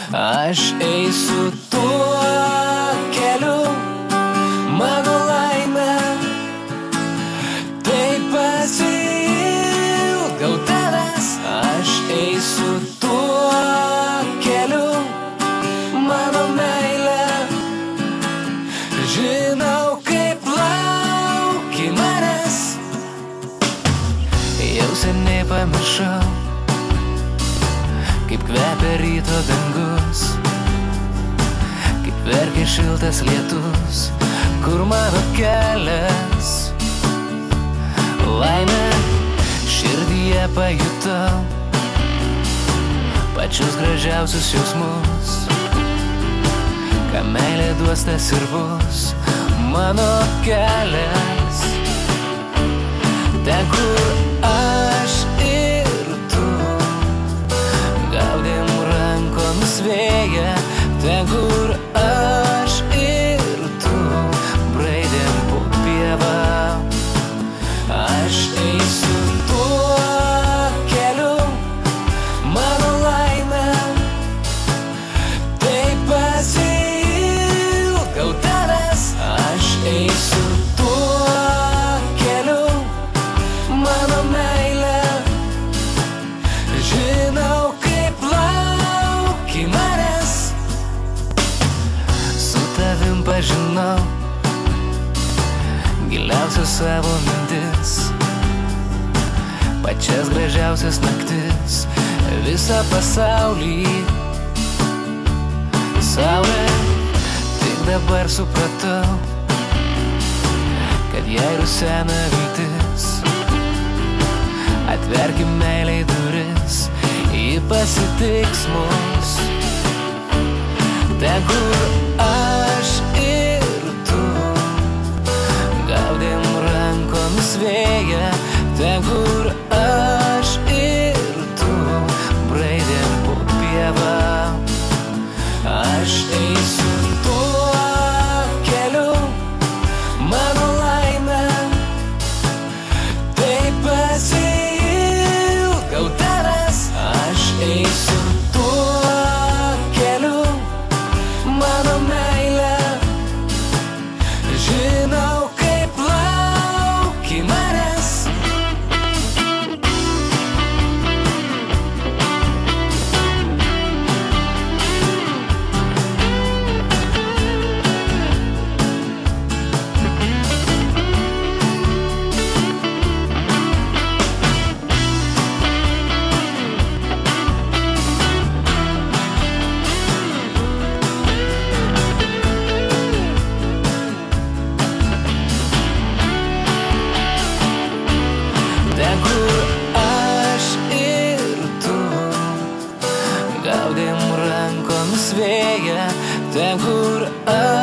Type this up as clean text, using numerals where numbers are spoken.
Aš eisiu tuo keliu, mano laimė, taip pasiilgau tavęs. Aš eisiu tuo keliu, mano meilė, žinau, kaip lauki manęs. Jau seniai pamiršau, kaip kvepia ryto dangus, kaip verkia šiltas lietus, kur mano kelias. Laimę širdyje pajutau, pačius gražiausius jausmus, ką meilė duos, tas ir bus mano kelias. Ten, kur aš ir tu gaudėm rankomis vėją, ten, kur aš ir tu braidėm po pievą. Aš eisiu tuo keliu, mano laimė, taip pasiilgau tavęs. Aš eisiu tuo keliu, mano meilė, žinau, kaip lauki manęs. Su tavim pažinau giliausias savo mintis, pačias gražiausias naktis, visą pasaulį. Saulė, tik dabar supratau, kad jai rusena viltis. Atverkim meiliai duris, ji pasitiks mus. Ten, kur aš ir tu gaudėm rankomis vėją, ten, kur aš ir tu braidėm po pievą. Aš eisiu tuo keliu, mano laimė, taip pasiilgau tavęs. Aš eisiu tuo keliu, mano meilė, žinau, kaip lauki manęs. Ten, kur aš ir tu gaudėm rankomis vėją, ten, kur aš